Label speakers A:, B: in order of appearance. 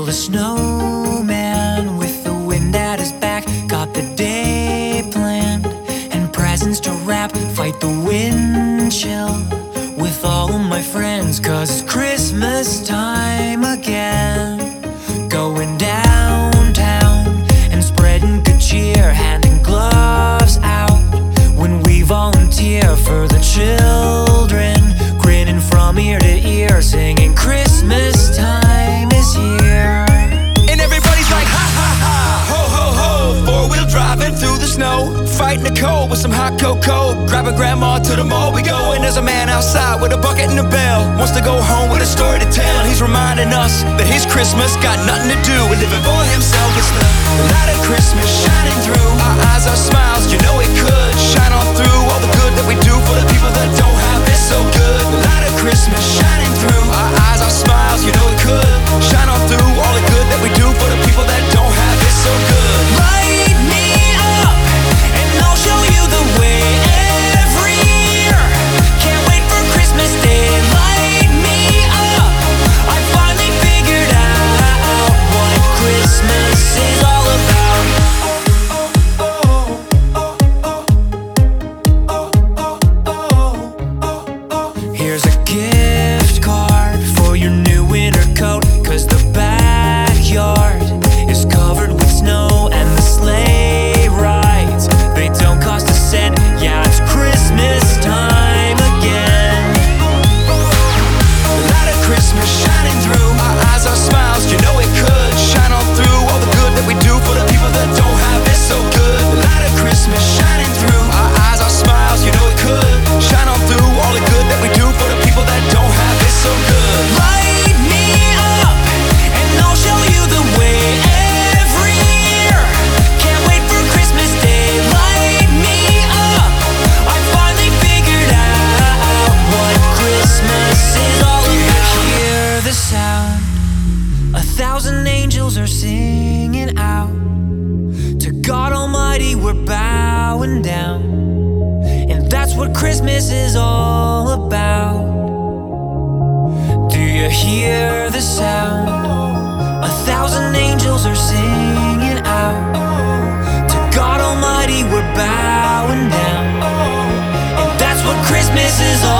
A: a snowman with the wind at his back. Got the day planned and presents to wrap. Fight the wind chill with all of my friends, 'cause it's Christmas time again. Going downtown and spreading good cheer, handing gloves out when we volunteer for the children, grinning from ear to ear, singing Christmas time is here.
B: And everybody's like, ha ha ha, ho ho ho. Four-wheel driving through the snow, fighting the cold with some hot cocoa. Grabbing grandma to the mall we go, and there's a man outside with a bucket and a bell. Wants to go home with a story to tell. He's reminding us that his Christmas got nothing to do with living for himself. It's the light of Christmas shining through our eyes, our smiles. You know it could shine on through all the good that we do for the people that don't have it so good. The light of Christmas shining through our eyes, our smiles. You know it could shine on through all the good that we do for the people that don't have it so good.
A: Light me up and I'll show you the way every year. Can't wait for Christmas Day. Light me up, I finally figured out what Christmas is all about. Here's a gift card for your new winter coat, 'cause the backyard is covered with snow and the sleigh rides, they don't cost a cent. Yeah, it's Christmas time again.
B: The light of Christmas shining through our eyes, our smiles. You know it could shine on through all the good that we do for the people that don't have it so good. The light of Christmas shining through our eyes, our smiles. You know it could shine on through all the good that we do for the people that don't have it so good.
A: Light me up and I'll show you the way every year. Can't wait for Christmas Day. Light me up, I finally figured out what Christmas is all about. Do you hear the sound? 1,000 angels are singing out. To God Almighty we're bowing down, and that's what Christmas is all about. Do you hear the sound? 1,000 angels are singing out. To God Almighty we're bowing down, and that's what Christmas is all